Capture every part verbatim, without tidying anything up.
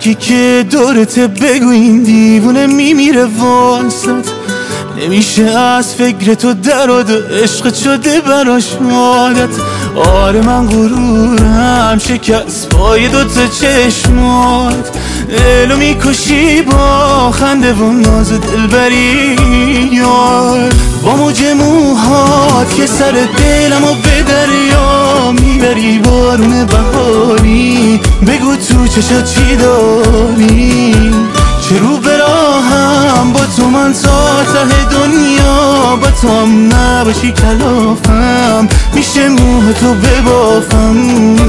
کی که دورته بگو این دیوونه میمیره واسط، نمیشه از فکر تو دراد و عشق شده براش عادت. آره من غرورم شکست پای دوتا چشمات، دلو میکشی با خنده و ناز دلبری یار. با موج موهات که سر دلمو به دریا میبری، بارون بهاری بگو تو چشا چی داری. چه رو براهم با تو من تا ته دنیا، با تو هم نباشی کلافم میشه موه تو ببافم.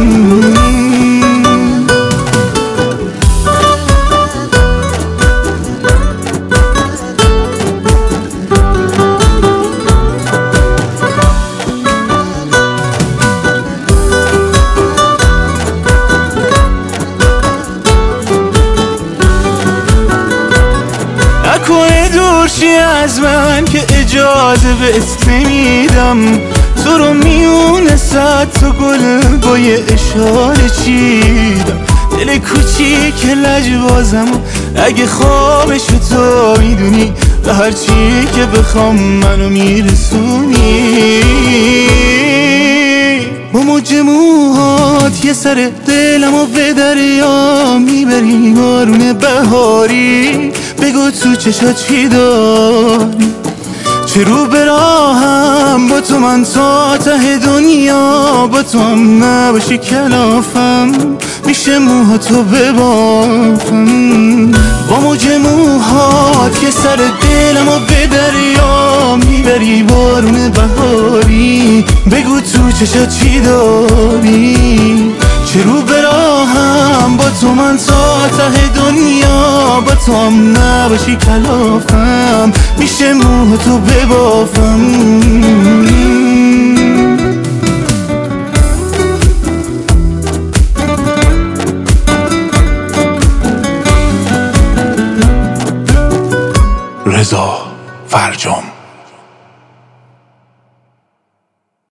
نکنه دورشی از من که اجازه بهت نمیدم، تو رو میونه صد تا گل با یه اشاره چیدم. دل کوچیک لجبازم اگه خوابشو تو میدونی، به هر چی که بخوام منو میرسونی. با موج موهات یه سر دلمو به دریا میبری، بارون بهاری بگو تو چشا چی داری. چه رو براهم با تو من تا ته دنیا، با تو هم نباشی کلافم میشه موها تو ببافم. با موج موهات که سر دلمو به دریا میبری، بارون بهاری بگو تو چشا چی داری. چه رو براهم با تو من تا ته دنیا، با تو هم نباشی کلافم میشه موه تو ببافم. رضا فرجام.